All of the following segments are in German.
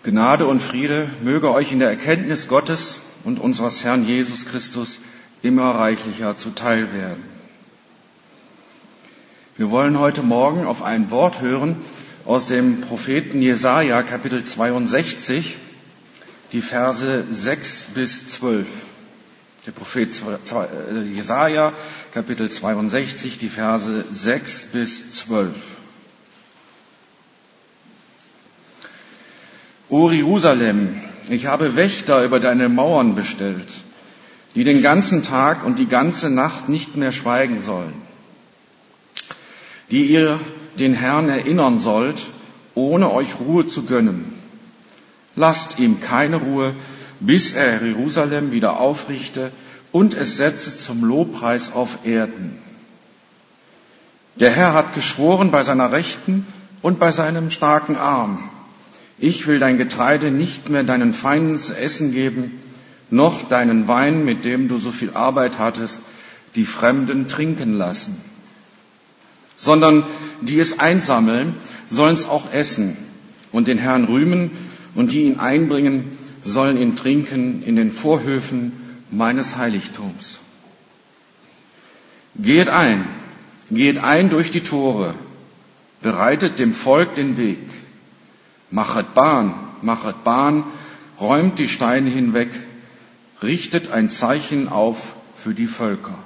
Gnade und Friede möge euch in der Erkenntnis Gottes und unseres Herrn Jesus Christus immer reichlicher zuteil werden. Wir wollen heute Morgen auf ein Wort hören aus dem Propheten Jesaja, Kapitel 62, die Verse 6 bis 12. Der Prophet Jesaja, Kapitel 62, die Verse 6 bis 12. O Jerusalem, ich habe Wächter über deine Mauern bestellt, die den ganzen Tag und die ganze Nacht nicht mehr schweigen sollen, die ihr den Herrn erinnern sollt, ohne euch Ruhe zu gönnen. Lasst ihm keine Ruhe, bis er Jerusalem wieder aufrichte und es setze zum Lobpreis auf Erden. Der Herr hat geschworen bei seiner Rechten und bei seinem starken Arm: Ich will dein Getreide nicht mehr deinen Feinden zu essen geben, noch deinen Wein, mit dem du so viel Arbeit hattest, die Fremden trinken lassen. Sondern die es einsammeln, sollen es auch essen und den Herrn rühmen, und die ihn einbringen, sollen ihn trinken in den Vorhöfen meines Heiligtums. Geht ein durch die Tore, bereitet dem Volk den Weg. Machet Bahn, räumt die Steine hinweg, richtet ein Zeichen auf für die Völker.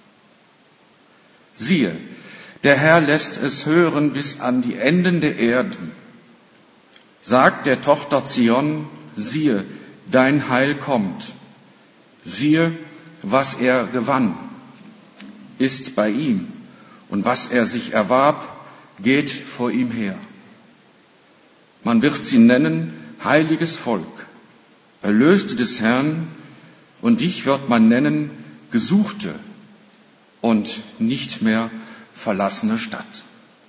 Siehe, der Herr lässt es hören bis an die Enden der Erden. Sagt der Tochter Zion: Siehe, dein Heil kommt. Siehe, was er gewann, ist bei ihm, und was er sich erwarb, geht vor ihm her. Man wird sie nennen heiliges Volk, Erlöste des Herrn, und dich wird man nennen Gesuchte und nicht mehr verlassene Stadt.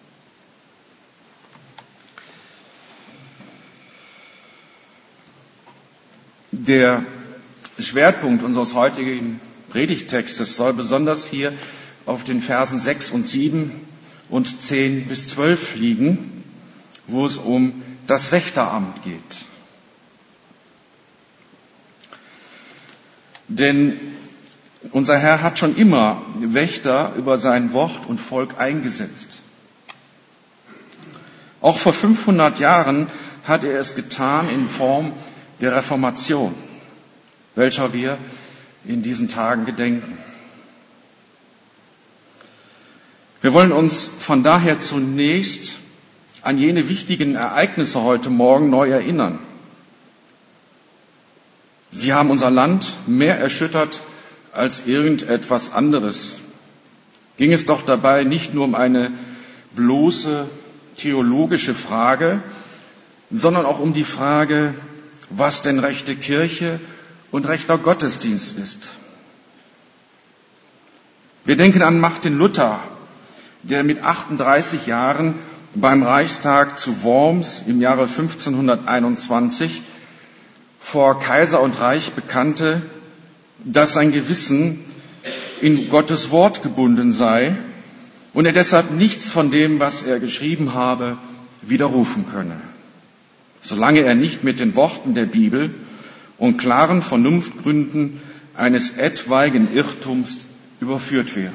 Der Schwerpunkt unseres heutigen Predigttextes soll besonders hier auf den Versen 6 und 7 und 10 bis 12 liegen, wo es um das Wächteramt geht. Denn unser Herr hat schon immer Wächter über sein Wort und Volk eingesetzt. Auch vor 500 Jahren hat er es getan in Form der Reformation, welcher wir in diesen Tagen gedenken. Wir wollen uns von daher zunächst an jene wichtigen Ereignisse heute Morgen neu erinnern. Sie haben unser Land mehr erschüttert als irgendetwas anderes. Ging es doch dabei nicht nur um eine bloße theologische Frage, sondern auch um die Frage, was denn rechte Kirche und rechter Gottesdienst ist. Wir denken an Martin Luther, der mit 38 Jahren beim Reichstag zu Worms im Jahre 1521 vor Kaiser und Reich bekannte, dass sein Gewissen in Gottes Wort gebunden sei und er deshalb nichts von dem, was er geschrieben habe, widerrufen könne, solange er nicht mit den Worten der Bibel und klaren Vernunftgründen eines etwaigen Irrtums überführt wäre.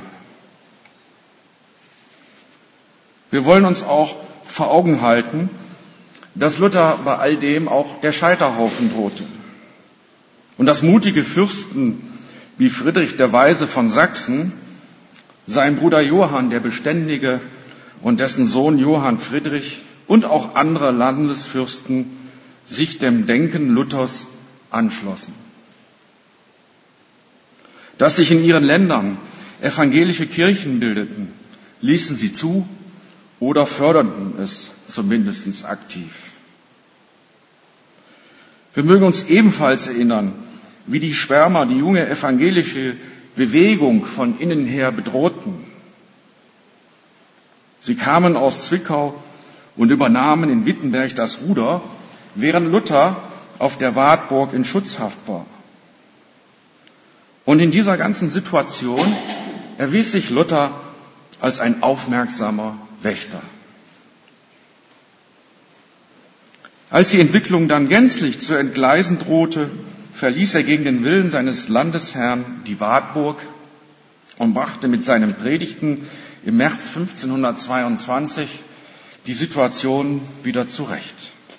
Wir wollen uns auch vor Augen halten, dass Luther bei all dem auch der Scheiterhaufen drohte und dass mutige Fürsten wie Friedrich der Weise von Sachsen, sein Bruder Johann der Beständige und dessen Sohn Johann Friedrich und auch andere Landesfürsten sich dem Denken Luthers anschlossen. Dass sich in ihren Ländern evangelische Kirchen bildeten, ließen sie zu oder förderten es zumindest aktiv. Wir mögen uns ebenfalls erinnern, wie die Schwärmer die junge evangelische Bewegung von innen her bedrohten. Sie kamen aus Zwickau und übernahmen in Wittenberg das Ruder, während Luther auf der Wartburg in Schutzhaft war. Und in dieser ganzen Situation erwies sich Luther als ein aufmerksamer Wächter. Als die Entwicklung dann gänzlich zu entgleisen drohte, verließ er gegen den Willen seines Landesherrn die Wartburg und brachte mit seinen Predigten im März 1522 die Situation wieder zurecht.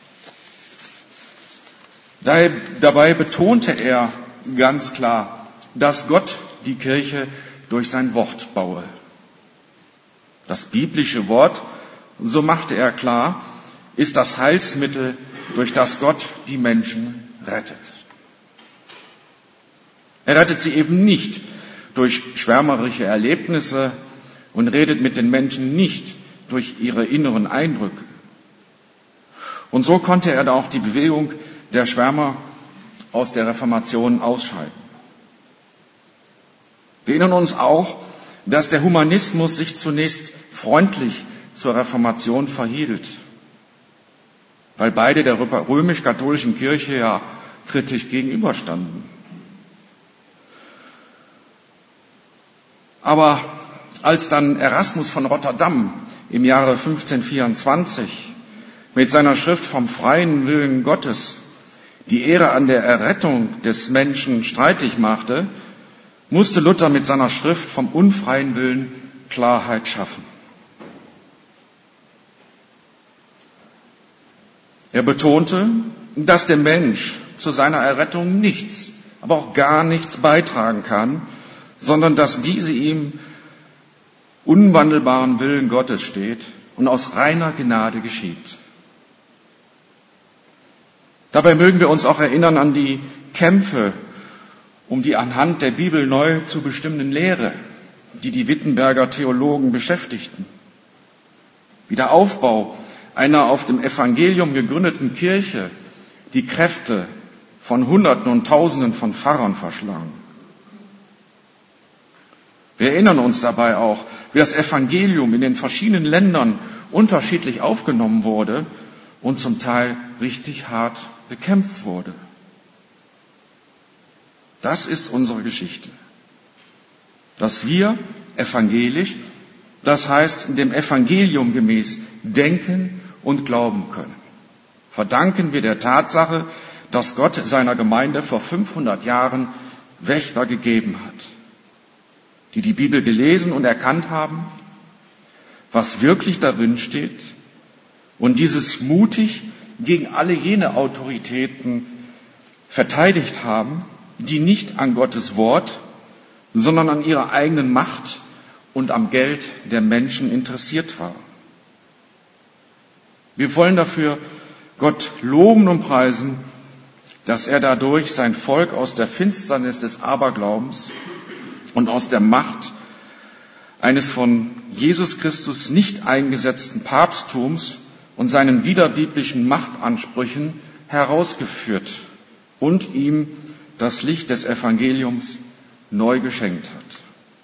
Dabei betonte er ganz klar, dass Gott die Kirche durch sein Wort baue. Das biblische Wort, so machte er klar, ist das Heilsmittel, durch das Gott die Menschen rettet. Er rettet sie eben nicht durch schwärmerische Erlebnisse und redet mit den Menschen nicht durch ihre inneren Eindrücke. Und so konnte er da auch die Bewegung der Schwärmer aus der Reformation ausschalten. Wir erinnern uns auch, dass der Humanismus sich zunächst freundlich zur Reformation verhielt, weil beide der römisch-katholischen Kirche ja kritisch gegenüberstanden. Aber als dann Erasmus von Rotterdam im Jahre 1524 mit seiner Schrift vom freien Willen Gottes die Ehre an der Errettung des Menschen streitig machte, musste Luther mit seiner Schrift vom unfreien Willen Klarheit schaffen. Er betonte, dass der Mensch zu seiner Errettung nichts, aber auch gar nichts beitragen kann, sondern dass diese ihm unwandelbaren Willen Gottes steht und aus reiner Gnade geschieht. Dabei mögen wir uns auch erinnern an die Kämpfe um die anhand der Bibel neu zu bestimmenden Lehre, die die Wittenberger Theologen beschäftigten. Wie der Aufbau einer auf dem Evangelium gegründeten Kirche die Kräfte von Hunderten und Tausenden von Pfarrern verschlang. Wir erinnern uns dabei auch, wie das Evangelium in den verschiedenen Ländern unterschiedlich aufgenommen wurde und zum Teil richtig hart bekämpft wurde. Das ist unsere Geschichte. Dass wir evangelisch, das heißt dem Evangelium gemäß, denken und glauben können, verdanken wir der Tatsache, dass Gott seiner Gemeinde vor 500 Jahren Wächter gegeben hat, die die Bibel gelesen und erkannt haben, was wirklich darin steht und dieses mutig gegen alle jene Autoritäten verteidigt haben, die nicht an Gottes Wort, sondern an ihrer eigenen Macht und am Geld der Menschen interessiert waren. Wir wollen dafür Gott loben und preisen, dass er dadurch sein Volk aus der Finsternis des Aberglaubens und aus der Macht eines von Jesus Christus nicht eingesetzten Papsttums und seinen widerbiblischen Machtansprüchen herausgeführt und ihm das Licht des Evangeliums neu geschenkt hat.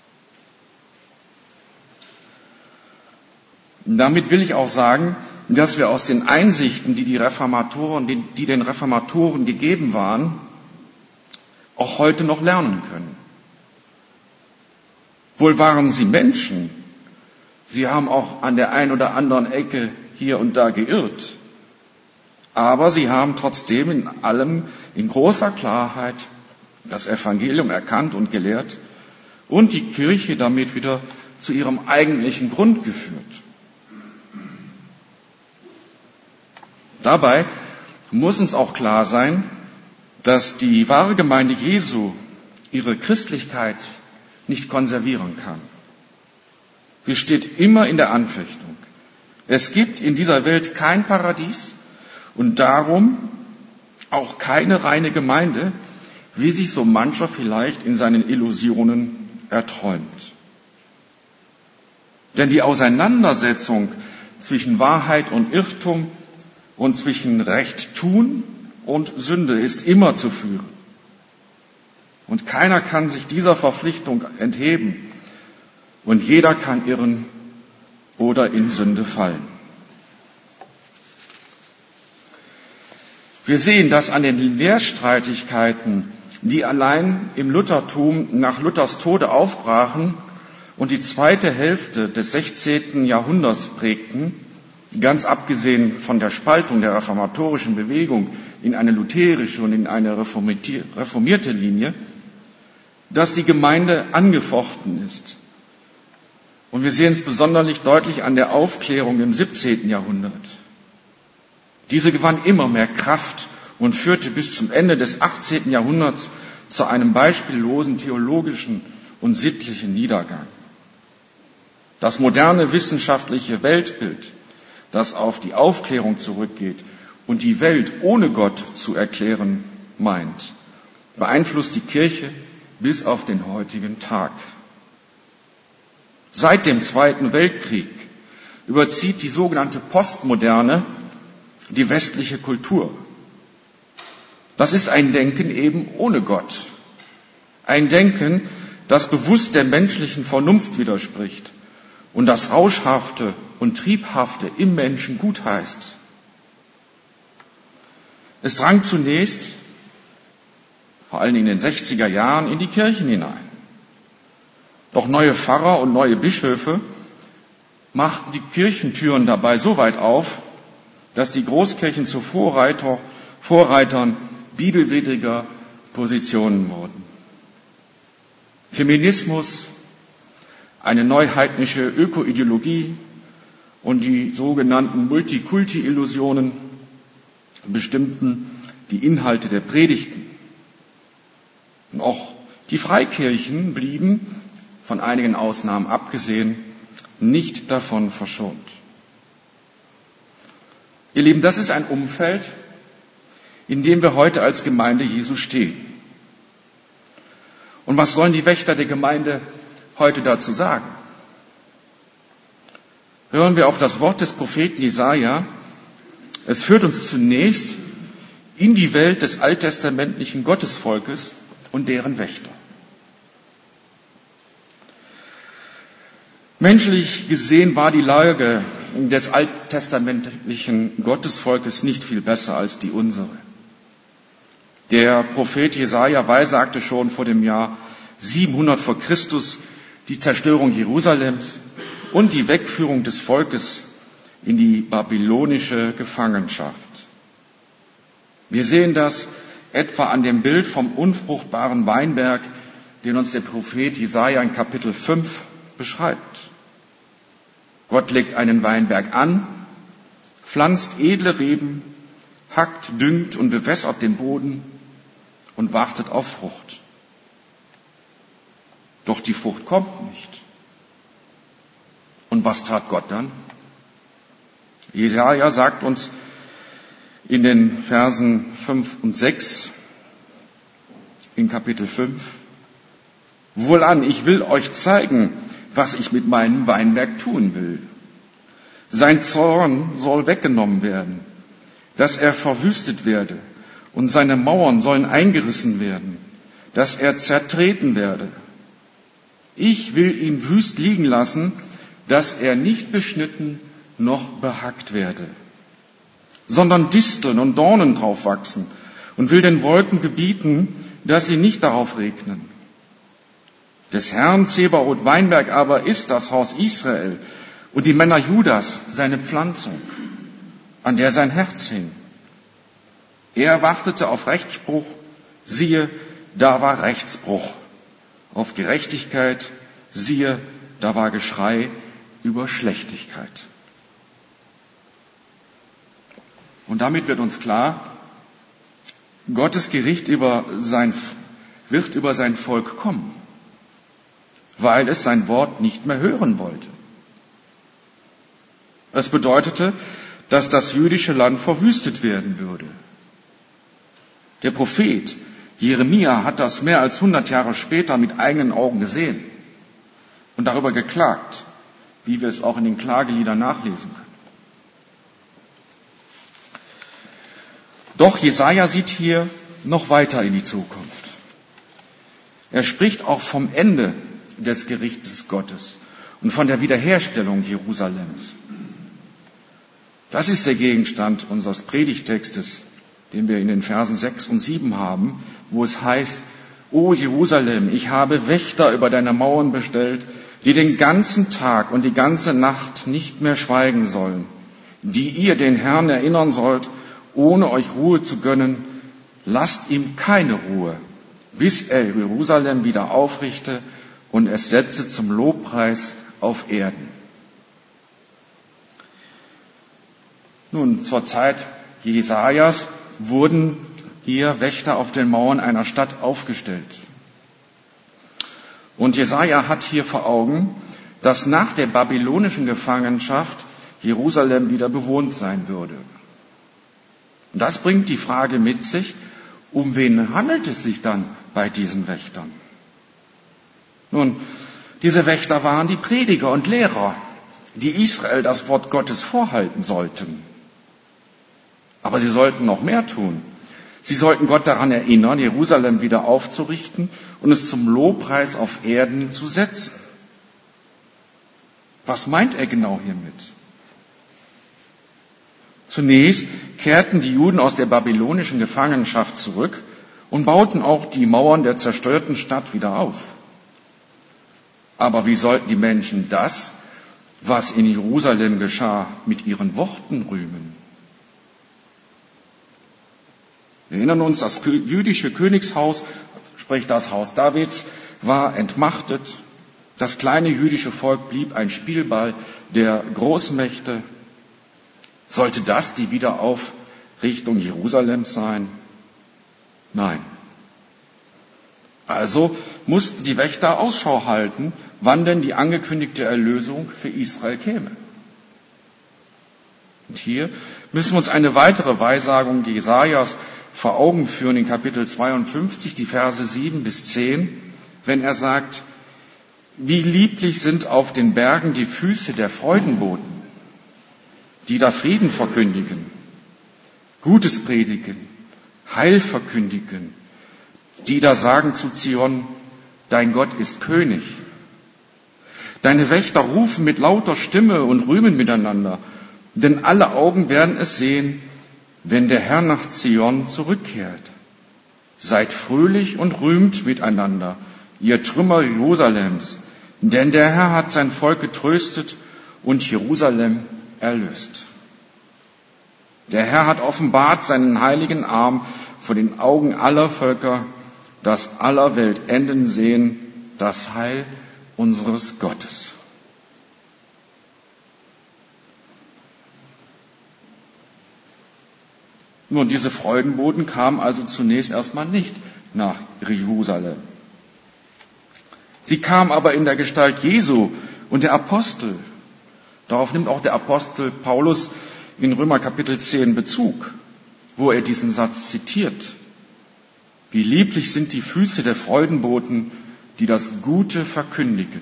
Damit will ich auch sagen, dass wir aus den Einsichten, die den Reformatoren gegeben waren, auch heute noch lernen können. Wohl waren sie Menschen, sie haben auch an der einen oder anderen Ecke hier und da geirrt, aber sie haben trotzdem in allem in großer Klarheit das Evangelium erkannt und gelehrt und die Kirche damit wieder zu ihrem eigentlichen Grund geführt. Dabei muss uns auch klar sein, dass die wahre Gemeinde Jesu ihre Christlichkeit nicht konservieren kann. Sie steht immer in der Anfechtung. Es gibt in dieser Welt kein Paradies und darum auch keine reine Gemeinde, wie sich so mancher vielleicht in seinen Illusionen erträumt. Denn die Auseinandersetzung zwischen Wahrheit und Irrtum und zwischen Recht tun und Sünde ist immer zu führen. Und keiner kann sich dieser Verpflichtung entheben und jeder kann irren oder in Sünde fallen. Wir sehen das an den Lehrstreitigkeiten, die allein im Luthertum nach Luthers Tode aufbrachen und die zweite Hälfte des 16. Jahrhunderts prägten, ganz abgesehen von der Spaltung der reformatorischen Bewegung in eine lutherische und in eine reformierte Linie, dass die Gemeinde angefochten ist. Und wir sehen es besonders deutlich an der Aufklärung im 17. Jahrhundert. Diese gewann immer mehr Kraft und führte bis zum Ende des 18. Jahrhunderts zu einem beispiellosen theologischen und sittlichen Niedergang. Das moderne wissenschaftliche Weltbild, das auf die Aufklärung zurückgeht und die Welt ohne Gott zu erklären meint, beeinflusst die Kirche bis auf den heutigen Tag. Seit dem Zweiten Weltkrieg überzieht die sogenannte Postmoderne die westliche Kultur. Das ist ein Denken eben ohne Gott. Ein Denken, das bewusst der menschlichen Vernunft widerspricht und das Rauschhafte und Triebhafte im Menschen gutheißt. Es drang zunächst, vor allem in den 60er Jahren, in die Kirchen hinein. Doch neue Pfarrer und neue Bischöfe machten die Kirchentüren dabei so weit auf, dass die Großkirchen zu Vorreitern bibelwidriger Positionen wurden. Feminismus, eine neuheidnische Ökoideologie und die sogenannten Multikulti-Illusionen bestimmten die Inhalte der Predigten. Und auch die Freikirchen blieben, von einigen Ausnahmen abgesehen, nicht davon verschont. Ihr Lieben, das ist ein Umfeld, in dem wir heute als Gemeinde Jesu stehen. Und was sollen die Wächter der Gemeinde heute dazu sagen? Hören wir auf das Wort des Propheten Jesaja. Es führt uns zunächst in die Welt des alttestamentlichen Gottesvolkes und deren Wächter. Menschlich gesehen war die Lage des alttestamentlichen Gottesvolkes nicht viel besser als die unsere. Der Prophet Jesaja weissagte schon vor dem Jahr 700 vor Christus die Zerstörung Jerusalems und die Wegführung des Volkes in die babylonische Gefangenschaft. Wir sehen das etwa an dem Bild vom unfruchtbaren Weinberg, den uns der Prophet Jesaja in Kapitel 5 beschreibt. Gott legt einen Weinberg an, pflanzt edle Reben, hackt, düngt und bewässert den Boden und wartet auf Frucht. Doch die Frucht kommt nicht. Und was tat Gott dann? Jesaja sagt uns in den Versen 5 und 6 in Kapitel 5, Wohlan, ich will euch zeigen, was ich mit meinem Weinberg tun will. Sein Zorn soll weggenommen werden, dass er verwüstet werde, und seine Mauern sollen eingerissen werden, dass er zertreten werde. Ich will ihn wüst liegen lassen, dass er nicht beschnitten noch behackt werde, sondern Disteln und Dornen drauf wachsen, und will den Wolken gebieten, dass sie nicht darauf regnen. Des Herrn Zebaoth Weinberg aber ist das Haus Israel und die Männer Judas seine Pflanzung, an der sein Herz hing. Er wartete auf Rechtsspruch, siehe, da war Rechtsbruch. Auf Gerechtigkeit, siehe, da war Geschrei über Schlechtigkeit. Und damit wird uns klar, Gottes Gericht wird über sein Volk kommen, weil es sein Wort nicht mehr hören wollte. Es bedeutete, dass das jüdische Land verwüstet werden würde. Der Prophet Jeremia hat das mehr als 100 Jahre später mit eigenen Augen gesehen und darüber geklagt, wie wir es auch in den Klageliedern nachlesen können. Doch Jesaja sieht hier noch weiter in die Zukunft. Er spricht auch vom Ende des Gerichtes Gottes und von der Wiederherstellung Jerusalems. Das ist der Gegenstand unseres Predigtextes, den wir in den Versen 6 und 7 haben, wo es heißt, O Jerusalem, ich habe Wächter über deine Mauern bestellt, die den ganzen Tag und die ganze Nacht nicht mehr schweigen sollen. die ihr den Herrn erinnern sollt, ohne euch Ruhe zu gönnen, lasst ihm keine Ruhe, bis er Jerusalem wieder aufrichte und es setze zum Lobpreis auf Erden. Nun, zur Zeit Jesajas wurden hier Wächter auf den Mauern einer Stadt aufgestellt. Und Jesaja hat hier vor Augen, dass nach der babylonischen Gefangenschaft Jerusalem wieder bewohnt sein würde. Und das bringt die Frage mit sich, um wen handelt es sich dann bei diesen Wächtern? Nun, diese Wächter waren die Prediger und Lehrer, die Israel das Wort Gottes vorhalten sollten. Aber sie sollten noch mehr tun. Sie sollten Gott daran erinnern, Jerusalem wieder aufzurichten und es zum Lobpreis auf Erden zu setzen. Was meint er genau hiermit? Zunächst kehrten die Juden aus der babylonischen Gefangenschaft zurück und bauten auch die Mauern der zerstörten Stadt wieder auf. Aber wie sollten die Menschen das, was in Jerusalem geschah, mit ihren Worten rühmen? Wir erinnern uns, das jüdische Königshaus, sprich das Haus Davids, war entmachtet. Das kleine jüdische Volk blieb ein Spielball der Großmächte. Sollte das die Wiederaufrichtung Jerusalems sein? Nein. Also mussten die Wächter Ausschau halten, wann denn die angekündigte Erlösung für Israel käme. Und hier müssen wir uns eine weitere Weissagung Jesajas vor Augen führen in Kapitel 52, die Verse 7 bis 10, wenn er sagt, wie lieblich sind auf den Bergen die Füße der Freudenboten, die da Frieden verkündigen, Gutes predigen, Heil verkündigen, die da sagen zu Zion, dein Gott ist König. Deine Wächter rufen mit lauter Stimme und rühmen miteinander, denn alle Augen werden es sehen, wenn der Herr nach Zion zurückkehrt. Seid fröhlich und rühmt miteinander, ihr Trümmer Jerusalems, denn der Herr hat sein Volk getröstet und Jerusalem erlöst. Der Herr hat offenbart seinen heiligen Arm vor den Augen aller Völker, dass aller Welt Enden sehen, das Heil unseres Gottes. Nun, diese Freudenboten kamen also zunächst erstmal nicht nach Jerusalem. Sie kamen aber in der Gestalt Jesu und der Apostel. Darauf nimmt auch der Apostel Paulus in Römer Kapitel 10 Bezug, wo er diesen Satz zitiert. Wie lieblich sind die Füße der Freudenboten, die das Gute verkündigen.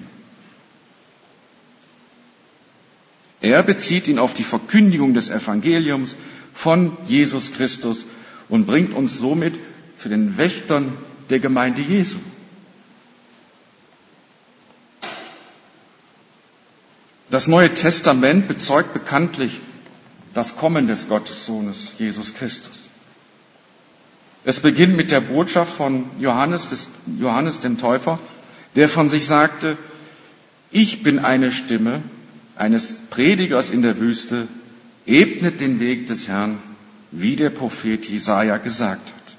Er bezieht ihn auf die Verkündigung des Evangeliums von Jesus Christus und bringt uns somit zu den Wächtern der Gemeinde Jesu. Das Neue Testament bezeugt bekanntlich das Kommen des Gottessohnes Jesus Christus. Es beginnt mit der Botschaft von Johannes dem Täufer, der von sich sagte, ich bin eine Stimme eines Predigers in der Wüste, ebnet den Weg des Herrn, wie der Prophet Jesaja gesagt hat.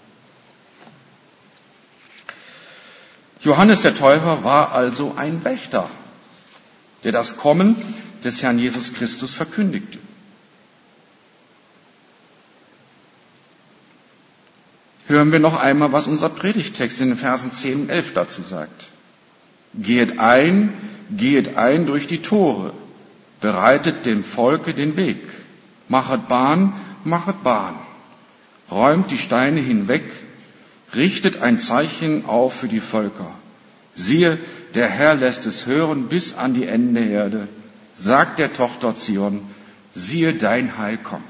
Johannes der Täufer war also ein Wächter, der das Kommen des Herrn Jesus Christus verkündigte. Hören wir noch einmal, was unser Predigtext in den Versen 10 und 11 dazu sagt. Gehet ein durch die Tore, bereitet dem Volke den Weg, machet Bahn, räumt die Steine hinweg, richtet ein Zeichen auf für die Völker. Siehe, der Herr lässt es hören bis an die Enden der Erde, sagt der Tochter Zion, siehe, dein Heil kommt.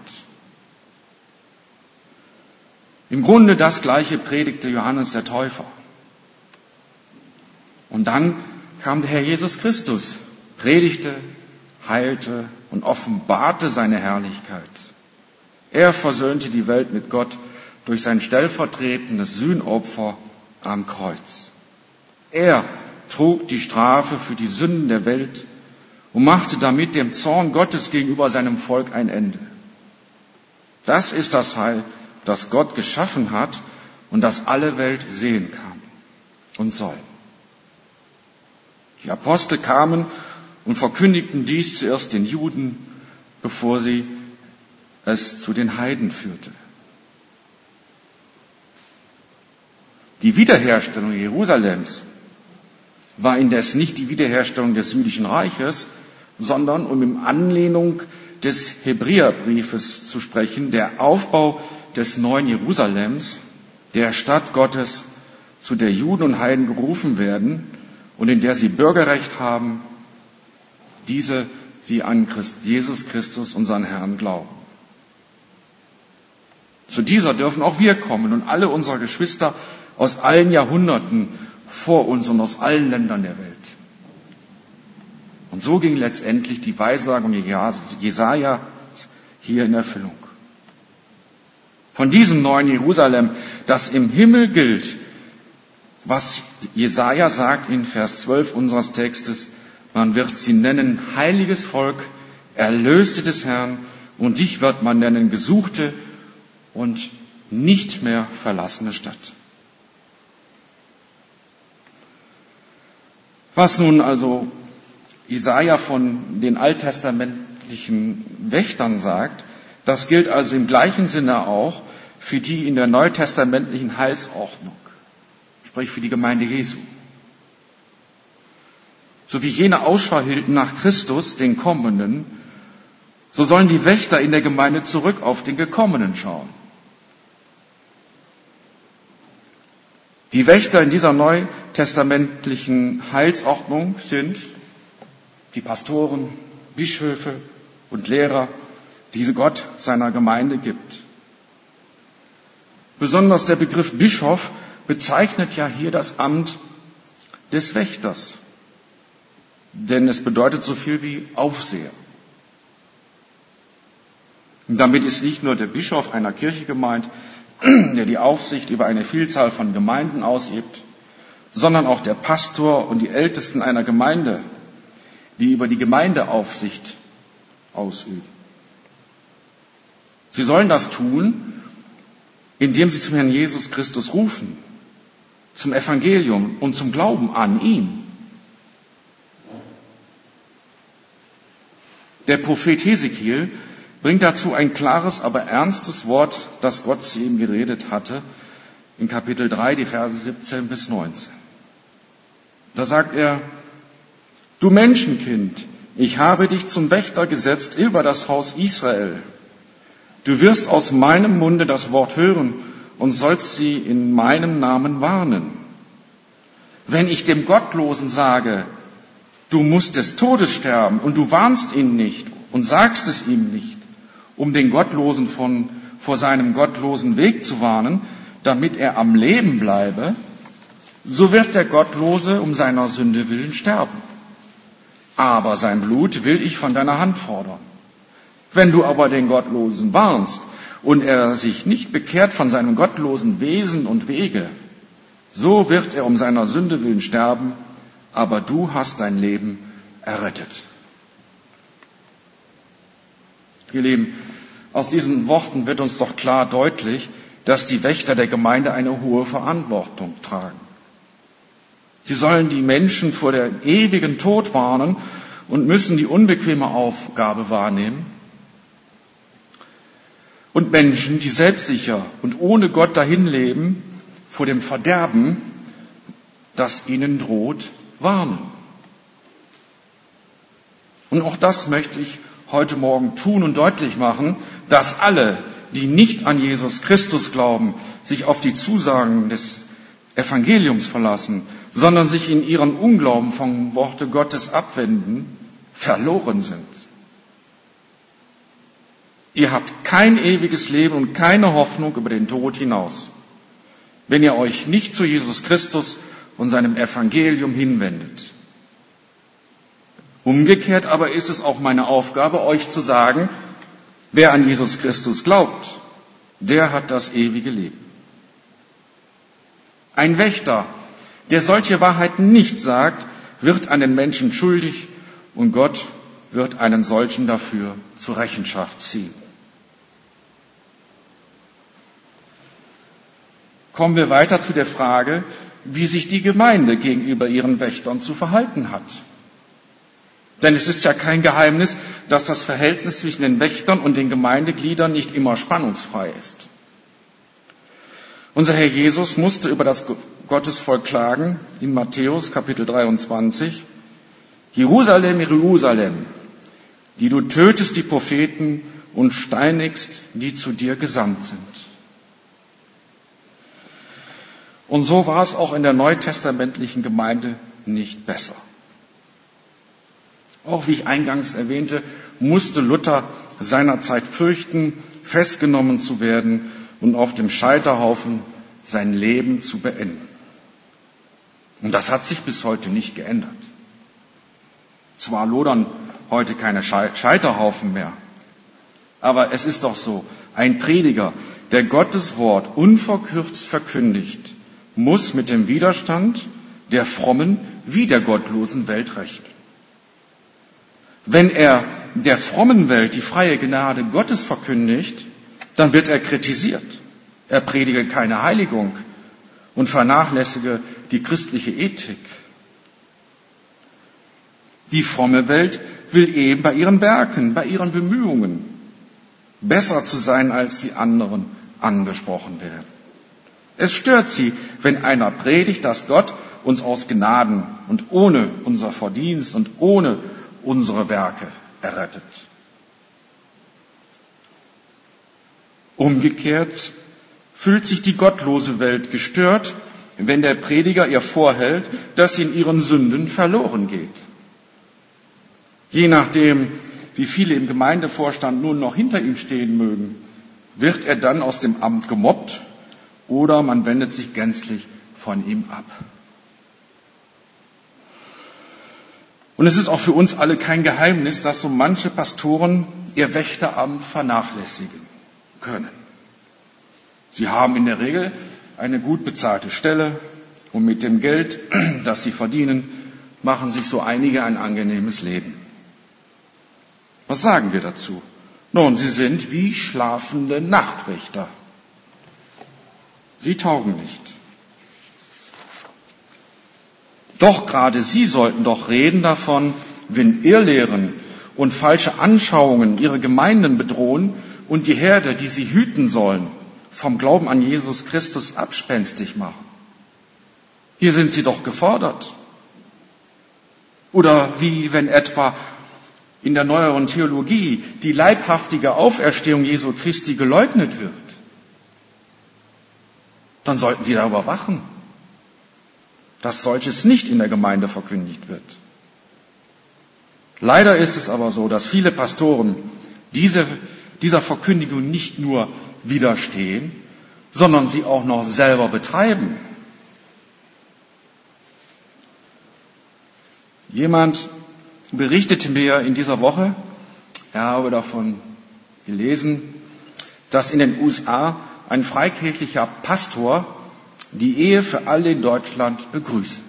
Im Grunde das Gleiche predigte Johannes der Täufer. Und dann kam der Herr Jesus Christus, predigte, heilte und offenbarte seine Herrlichkeit. Er versöhnte die Welt mit Gott durch sein stellvertretendes Sühnopfer am Kreuz. Er trug die Strafe für die Sünden der Welt und machte damit dem Zorn Gottes gegenüber seinem Volk ein Ende. Das ist das Heil, das Gott geschaffen hat und das alle Welt sehen kann und soll. Die Apostel kamen und verkündigten dies zuerst den Juden, bevor sie es zu den Heiden führte. Die Wiederherstellung Jerusalems war indes nicht die Wiederherstellung des jüdischen Reiches, sondern, um in Anlehnung des Hebräerbriefes zu sprechen, der Aufbau des neuen Jerusalems, der Stadt Gottes, zu der Juden und Heiden gerufen werden und in der sie Bürgerrecht haben, sie an Jesus Christus, unseren Herrn, glauben. Zu dieser dürfen auch wir kommen und alle unsere Geschwister aus allen Jahrhunderten vor uns und aus allen Ländern der Welt. Und so ging letztendlich die Weissagung Jesaja hier in Erfüllung. Von diesem neuen Jerusalem, das im Himmel gilt, was Jesaja sagt in Vers 12 unseres Textes, man wird sie nennen heiliges Volk, Erlöste des Herrn, und dich wird man nennen gesuchte und nicht mehr verlassene Stadt. Was nun also Jesaja von den alttestamentlichen Wächtern sagt, das gilt also im gleichen Sinne auch für die in der neutestamentlichen Heilsordnung, sprich für die Gemeinde Jesu. So wie jene Ausschau hielten nach Christus, den Kommenden, so sollen die Wächter in der Gemeinde zurück auf den Gekommenen schauen. Die Wächter in dieser neutestamentlichen Heilsordnung sind die Pastoren, Bischöfe und Lehrer, die Gott seiner Gemeinde gibt. Besonders der Begriff Bischof bezeichnet ja hier das Amt des Wächters, denn es bedeutet so viel wie Aufseher. Und damit ist nicht nur der Bischof einer Kirche gemeint, der die Aufsicht über eine Vielzahl von Gemeinden ausübt, sondern auch der Pastor und die Ältesten einer Gemeinde, die über die Gemeindeaufsicht ausüben. Sie sollen das tun, indem sie zum Herrn Jesus Christus rufen, zum Evangelium und zum Glauben an ihn. Der Prophet Hesekiel bringt dazu ein klares, aber ernstes Wort, das Gott zu ihm geredet hatte, in Kapitel 3, die Verse 17 bis 19. Da sagt er: Du Menschenkind, ich habe dich zum Wächter gesetzt über das Haus Israel. Du wirst aus meinem Munde das Wort hören und sollst sie in meinem Namen warnen. Wenn ich dem Gottlosen sage, du musst des Todes sterben, und du warnst ihn nicht und sagst es ihm nicht, um den Gottlosen vor seinem gottlosen Weg zu warnen, damit er am Leben bleibe, so wird der Gottlose um seiner Sünde willen sterben. Aber sein Blut will ich von deiner Hand fordern. Wenn du aber den Gottlosen warnst und er sich nicht bekehrt von seinem gottlosen Wesen und Wege, so wird er um seiner Sünde willen sterben, aber du hast dein Leben errettet. Ihr Lieben, aus diesen Worten wird uns doch klar deutlich, dass die Wächter der Gemeinde eine hohe Verantwortung tragen. Sie sollen die Menschen vor dem ewigen Tod warnen und müssen die unbequeme Aufgabe wahrnehmen. Und Menschen, die selbstsicher und ohne Gott dahinleben, vor dem Verderben, das ihnen droht, warnen. Und auch das möchte ich heute Morgen tun und deutlich machen, dass alle, die nicht an Jesus Christus glauben, sich auf die Zusagen des Evangeliums verlassen, sondern sich in ihrem Unglauben vom Worte Gottes abwenden, verloren sind. Ihr habt kein ewiges Leben und keine Hoffnung über den Tod hinaus, wenn ihr euch nicht zu Jesus Christus und seinem Evangelium hinwendet. Umgekehrt aber ist es auch meine Aufgabe, euch zu sagen, wer an Jesus Christus glaubt, der hat das ewige Leben. Ein Wächter, der solche Wahrheiten nicht sagt, wird an den Menschen schuldig und Gott wird einen solchen dafür zur Rechenschaft ziehen. Kommen wir weiter zu der Frage, wie sich die Gemeinde gegenüber ihren Wächtern zu verhalten hat. Denn es ist ja kein Geheimnis, dass das Verhältnis zwischen den Wächtern und den Gemeindegliedern nicht immer spannungsfrei ist. Unser Herr Jesus musste über das Gottesvolk klagen in Matthäus Kapitel 23. Jerusalem, Jerusalem, die du tötest die Propheten und steinigst, die zu dir gesandt sind. Und so war es auch in der neutestamentlichen Gemeinde nicht besser. Auch wie ich eingangs erwähnte, musste Luther seinerzeit fürchten, festgenommen zu werden und auf dem Scheiterhaufen sein Leben zu beenden. Und das hat sich bis heute nicht geändert. Zwar lodern heute keine Scheiterhaufen mehr, aber es ist doch so, ein Prediger, der Gottes Wort unverkürzt verkündigt, muss mit dem Widerstand der frommen wie der gottlosen Welt rechnen. Wenn er der frommen Welt die freie Gnade Gottes verkündigt, dann wird er kritisiert. Er predige keine Heiligung und vernachlässige die christliche Ethik. Die fromme Welt will eben bei ihren Werken, bei ihren Bemühungen, besser zu sein als die anderen, angesprochen werden. Es stört sie, wenn einer predigt, dass Gott uns aus Gnaden und ohne unser Verdienst und ohne unsere Werke errettet. Umgekehrt fühlt sich die gottlose Welt gestört, wenn der Prediger ihr vorhält, dass sie in ihren Sünden verloren geht. Je nachdem, wie viele im Gemeindevorstand nun noch hinter ihm stehen mögen, wird er dann aus dem Amt gemobbt oder man wendet sich gänzlich von ihm ab. Und es ist auch für uns alle kein Geheimnis, dass so manche Pastoren ihr Wächteramt vernachlässigen können. Sie haben in der Regel eine gut bezahlte Stelle und mit dem Geld, das sie verdienen, machen sich so einige ein angenehmes Leben. Was sagen wir dazu? Nun, sie sind wie schlafende Nachtwächter. Sie taugen nicht. Doch gerade sie sollten doch reden davon, wenn Irrlehren und falsche Anschauungen ihre Gemeinden bedrohen und die Herde, die sie hüten sollen, vom Glauben an Jesus Christus abspenstig machen. Hier sind sie doch gefordert. Oder wie wenn etwa in der neueren Theologie die leibhaftige Auferstehung Jesu Christi geleugnet wird. Dann sollten sie darüber wachen, dass solches nicht in der Gemeinde verkündigt wird. Leider ist es aber so, dass viele Pastoren dieser Verkündigung nicht nur widerstehen, sondern sie auch noch selber betreiben. Jemand berichtete mir in dieser Woche, er habe davon gelesen, dass in den USA ein freikirchlicher Pastor die Ehe für alle in Deutschland begrüße.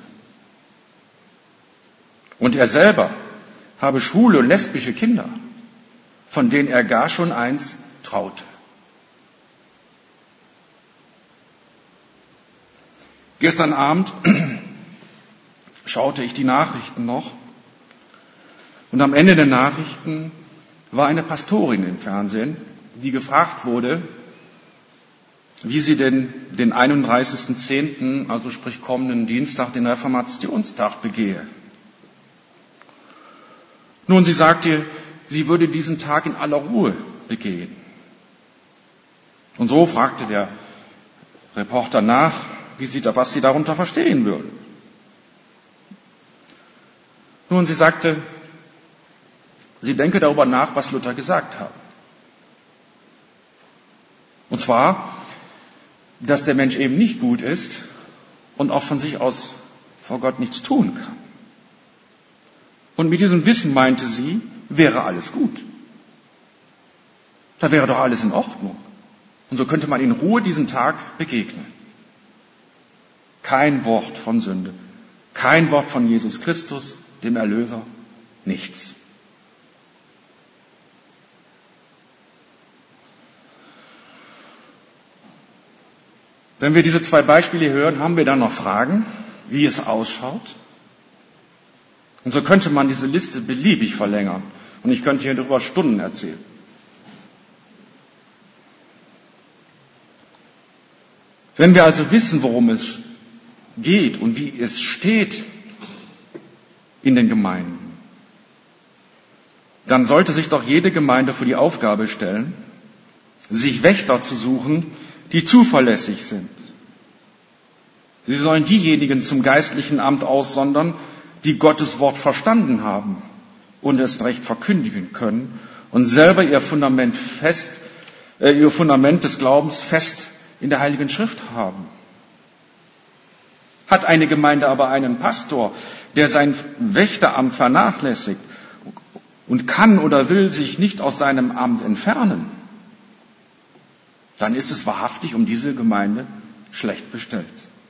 Und er selber habe schwule und lesbische Kinder, von denen er gar schon eins traute. Gestern Abend schaute ich die Nachrichten noch und am Ende der Nachrichten war eine Pastorin im Fernsehen, die gefragt wurde, wie sie denn den 31.10., also sprich kommenden Dienstag, den Reformationstag begehe. Nun, sie sagte, sie würde diesen Tag in aller Ruhe begehen. Und so fragte der Reporter nach, was sie darunter verstehen würde. Nun, sie sagte, sie denke darüber nach, was Luther gesagt hat. Und zwar, dass der Mensch eben nicht gut ist und auch von sich aus vor Gott nichts tun kann. Und mit diesem Wissen meinte sie, wäre alles gut. Da wäre doch alles in Ordnung. Und so könnte man in Ruhe diesen Tag begegnen. Kein Wort von Sünde, kein Wort von Jesus Christus, dem Erlöser, nichts. Wenn wir diese 2 Beispiele hören, haben wir dann noch Fragen, wie es ausschaut? Und so könnte man diese Liste beliebig verlängern. Und ich könnte hier darüber Stunden erzählen. Wenn wir also wissen, worum es geht und wie es steht in den Gemeinden, dann sollte sich doch jede Gemeinde vor die Aufgabe stellen, sich Wächter zu suchen, die zuverlässig sind. Sie sollen diejenigen zum geistlichen Amt aussondern, die Gottes Wort verstanden haben und es recht verkündigen können und selber ihr Fundament des Glaubens fest in der Heiligen Schrift haben. Hat eine Gemeinde aber einen Pastor, der sein Wächteramt vernachlässigt und kann oder will sich nicht aus seinem Amt entfernen, dann ist es wahrhaftig um diese Gemeinde schlecht bestellt.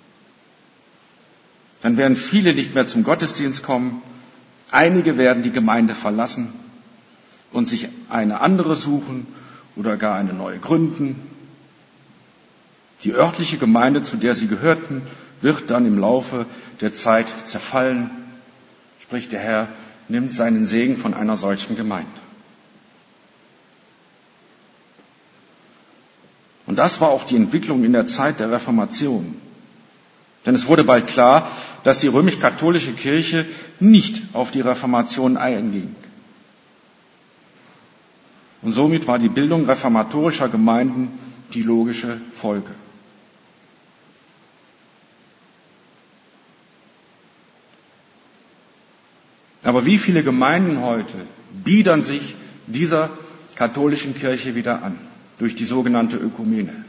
Dann werden viele nicht mehr zum Gottesdienst kommen, einige werden die Gemeinde verlassen und sich eine andere suchen oder gar eine neue gründen. Die örtliche Gemeinde, zu der sie gehörten, wird dann im Laufe der Zeit zerfallen. Sprich, der Herr nimmt seinen Segen von einer solchen Gemeinde. Und das war auch die Entwicklung in der Zeit der Reformation. Denn es wurde bald klar, dass die römisch-katholische Kirche nicht auf die Reformation einging. Und somit war die Bildung reformatorischer Gemeinden die logische Folge. Aber wie viele Gemeinden heute biedern sich dieser katholischen Kirche wieder an, durch die sogenannte Ökumene?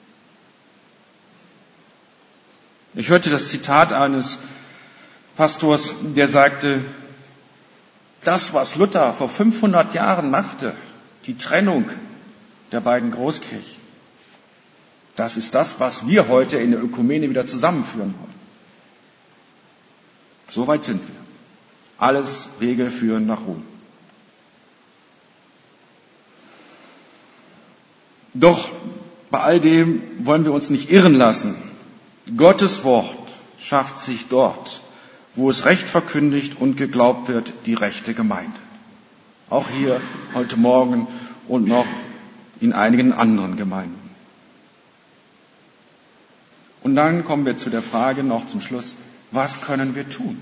Ich hörte das Zitat eines Pastors, der sagte, das, was Luther vor 500 Jahren machte, die Trennung der beiden Großkirchen, das ist das, was wir heute in der Ökumene wieder zusammenführen wollen. So weit sind wir. Alles Wege führen nach Rom. Doch bei all dem wollen wir uns nicht irren lassen. Gottes Wort schafft sich dort, wo es recht verkündigt und geglaubt wird, die rechte Gemeinde. Auch hier heute Morgen und noch in einigen anderen Gemeinden. Und dann kommen wir zu der Frage noch zum Schluss, was können wir tun?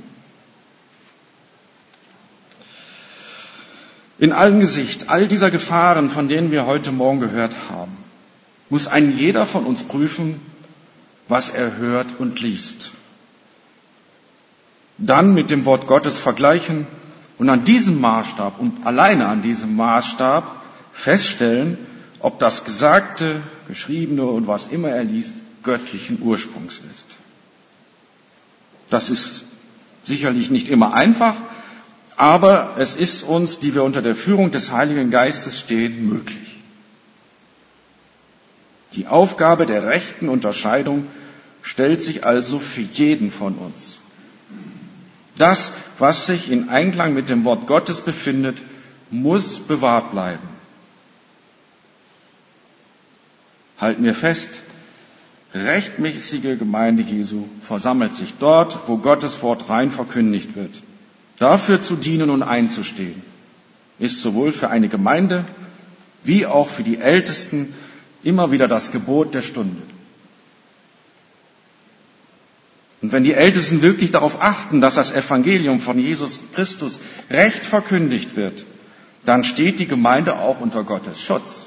In Angesicht all dieser Gefahren, von denen wir heute Morgen gehört haben, muss ein jeder von uns prüfen, was er hört und liest. Dann mit dem Wort Gottes vergleichen und an diesem Maßstab und alleine an diesem Maßstab feststellen, ob das Gesagte, Geschriebene und was immer er liest, göttlichen Ursprungs ist. Das ist sicherlich nicht immer einfach, aber es ist uns, die wir unter der Führung des Heiligen Geistes stehen, möglich. Die Aufgabe der rechten Unterscheidung stellt sich also für jeden von uns. Das, was sich in Einklang mit dem Wort Gottes befindet, muss bewahrt bleiben. Halten wir fest, rechtmäßige Gemeinde Jesu versammelt sich dort, wo Gottes Wort rein verkündigt wird. Dafür zu dienen und einzustehen, ist sowohl für eine Gemeinde wie auch für die Ältesten immer wieder das Gebot der Stunde. Und wenn die Ältesten wirklich darauf achten, dass das Evangelium von Jesus Christus recht verkündigt wird, dann steht die Gemeinde auch unter Gottes Schutz.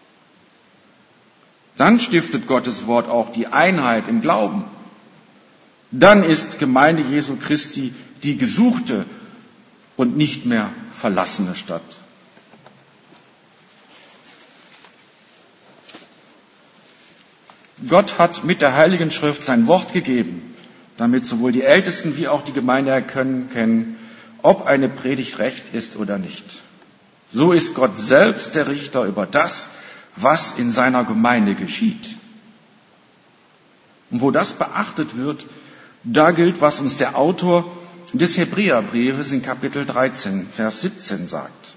Dann stiftet Gottes Wort auch die Einheit im Glauben. Dann ist Gemeinde Jesu Christi die gesuchte und nicht mehr verlassene Stadt. Gott hat mit der Heiligen Schrift sein Wort gegeben, damit sowohl die Ältesten wie auch die Gemeinde erkennen, ob eine Predigt recht ist oder nicht. So ist Gott selbst der Richter über das, was in seiner Gemeinde geschieht. Und wo das beachtet wird, da gilt, was uns der Autor des Hebräerbriefes in Kapitel 13, Vers 17 sagt.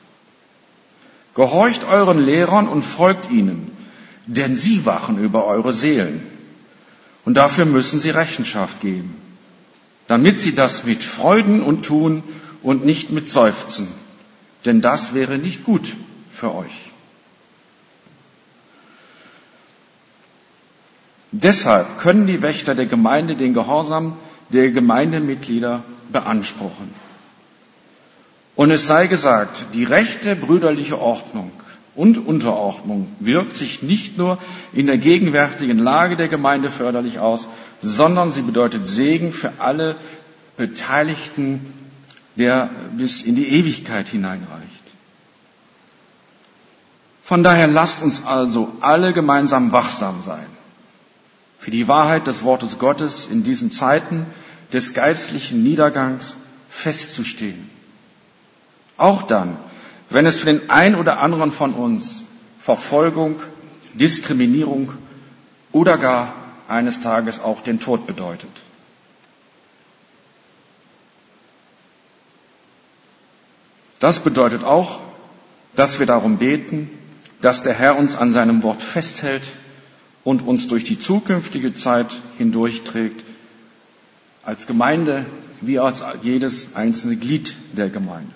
Gehorcht euren Lehrern und folgt ihnen, denn sie wachen über eure Seelen, Und dafür müssen sie Rechenschaft geben, damit sie das mit Freuden und tun und nicht mit Seufzen, denn das wäre nicht gut für euch. Deshalb können die Wächter der Gemeinde den Gehorsam der Gemeindemitglieder beanspruchen. Und es sei gesagt, die rechte brüderliche Ordnung und Unterordnung wirkt sich nicht nur in der gegenwärtigen Lage der Gemeinde förderlich aus, sondern sie bedeutet Segen für alle Beteiligten, der bis in die Ewigkeit hineinreicht. Von daher lasst uns also alle gemeinsam wachsam sein, für die Wahrheit des Wortes Gottes in diesen Zeiten des geistlichen Niedergangs festzustehen. Auch dann, wenn es für den einen oder anderen von uns Verfolgung, Diskriminierung oder gar eines Tages auch den Tod bedeutet. Das bedeutet auch, dass wir darum beten, dass der Herr uns an seinem Wort festhält und uns durch die zukünftige Zeit hindurchträgt, als Gemeinde wie als jedes einzelne Glied der Gemeinde.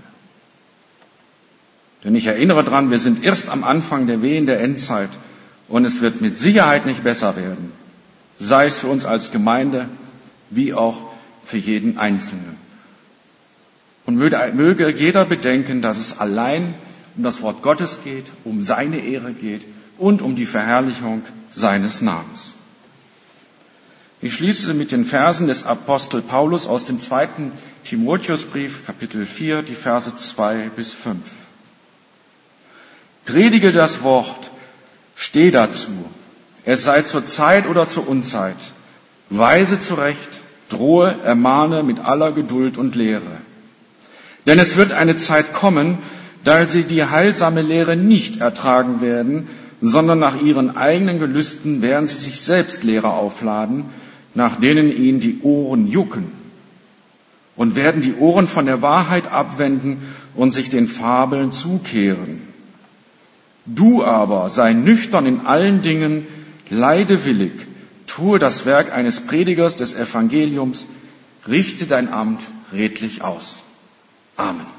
Denn ich erinnere daran, wir sind erst am Anfang der Wehen der Endzeit und es wird mit Sicherheit nicht besser werden, sei es für uns als Gemeinde wie auch für jeden Einzelnen. Und möge jeder bedenken, dass es allein um das Wort Gottes geht, um seine Ehre geht und um die Verherrlichung seines Namens. Ich schließe mit den Versen des Apostel Paulus aus dem 2. Timotheusbrief, Kapitel 4, die Verse 2 bis 5. Predige das Wort, steh dazu, es sei zur Zeit oder zur Unzeit, weise zurecht, drohe, ermahne mit aller Geduld und Lehre. Denn es wird eine Zeit kommen, da sie die heilsame Lehre nicht ertragen werden, sondern nach ihren eigenen Gelüsten werden sie sich selbst Lehrer aufladen, nach denen ihnen die Ohren jucken, und werden die Ohren von der Wahrheit abwenden und sich den Fabeln zukehren. Du aber sei nüchtern in allen Dingen, leide willig, tue das Werk eines Predigers des Evangeliums, richte dein Amt redlich aus. Amen.